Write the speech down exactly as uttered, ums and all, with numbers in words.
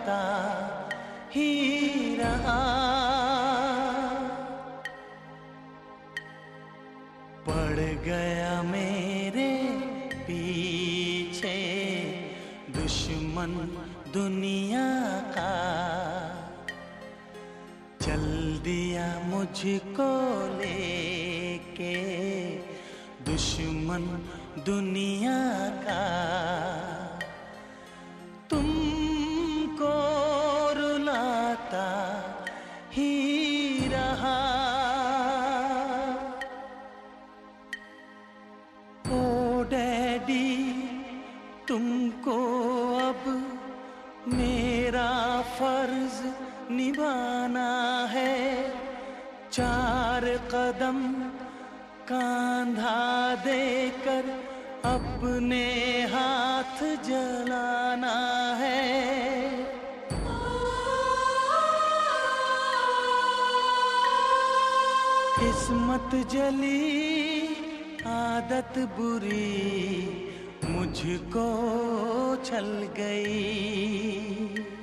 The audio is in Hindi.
रुलाता ही रहा। पड़ गया मेरे पीछे दुश्मन दुनिया का, चल दिया मुझको लेके दुश्मन दुनिया का। तुमको रुलाता ही रहा। ओ डैडी तुमको अब मेरा फर्ज निभाना है, चार कदम कांधा देकर अपने हाथ जलाना है। किस्मत जली आदत बुरी मुझको छल गई।